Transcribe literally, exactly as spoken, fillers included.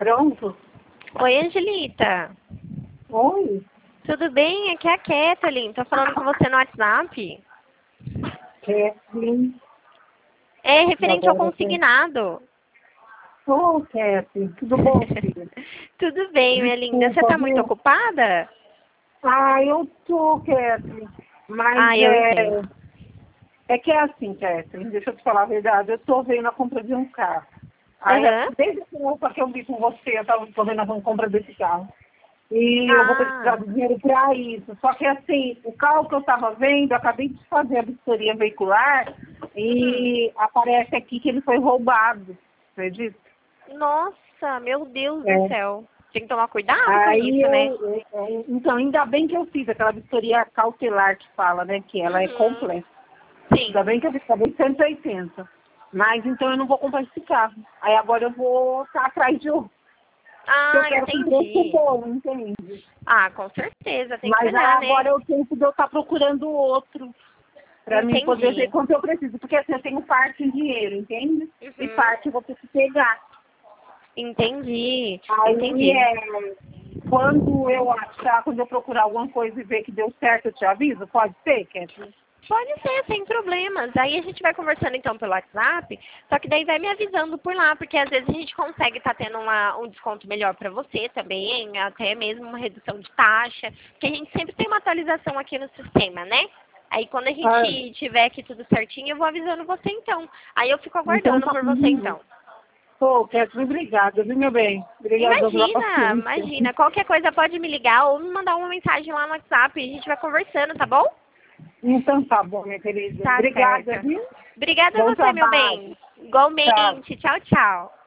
Pronto? Oi, Angelita. Oi, Tudo bem? Aqui é a Kathleen. Tô falando com você no WhatsApp. Kathleen. É referente ao Agora sim. consignado. Ô, Kathleen, tudo bom, filha? Tudo bem, minha linda. Você Desculpa, tá muito viu? ocupada? Ah, eu tô, Kathleen. Mas Ah, eu é, entendo. é que é assim, Kathleen, deixa eu te falar a verdade. Eu tô vendo a compra de um carro. Aí, Aham. desde a roupa que eu vi com você, eu tava tô vendo a compra desse carro. E eu vou precisar Ah, do dinheiro para isso. Só que assim, o carro que eu estava vendo, eu acabei de fazer a vistoria veicular uhum. e aparece aqui que ele foi roubado. Acredita? Nossa, meu Deus do É. céu. Tem que tomar cuidado com Aí isso, né? eu, eu- eu- então, ainda bem que eu fiz aquela vistoria cautelar que fala, né? Que ela é Uhum. completa. Ainda Sim. bem que eu fiz, acabei cento e oitenta. Mas então eu não vou comprar esse carro. Aí agora eu vou estar atrás de outro. Que eu Ah, quero com preço entendi. bom, entende? Ah, com certeza. Tem que Mas aí olhar, né? agora eu tempo de eu estar procurando outro. Para mim poder ver Entendi. quanto eu preciso. Porque assim, eu tenho parte em dinheiro, entende? E Uhum. parte eu vou ter que pegar. Entendi. Aí Entendi. é, quando eu achar, quando eu procurar alguma coisa e ver que deu certo, eu te aviso? Pode ser, Kathleen? Pode ser, sem problemas. Aí a gente vai conversando então pelo WhatsApp, só que daí vai me avisando por lá, porque às vezes a gente consegue estar tendo uma, um desconto melhor para você também, até mesmo uma redução de taxa, porque a gente sempre tem uma atualização aqui no sistema, né? Aí quando a Ah, gente tiver aqui tudo certinho, eu vou avisando você então. Aí eu fico então aguardando tá por você bom. então. Pô, Kathleen, obrigada, viu, meu bem? Obrigada pela Imagina, paciência. imagina. Qualquer coisa pode me ligar ou me mandar uma mensagem lá no WhatsApp, a gente vai conversando, tá bom? Então tá bom, minha querida. Tá Obrigada, certo. viu? Obrigada a Bom você, meu trabalho. bem. Tchau. Igualmente. Tchau, tchau.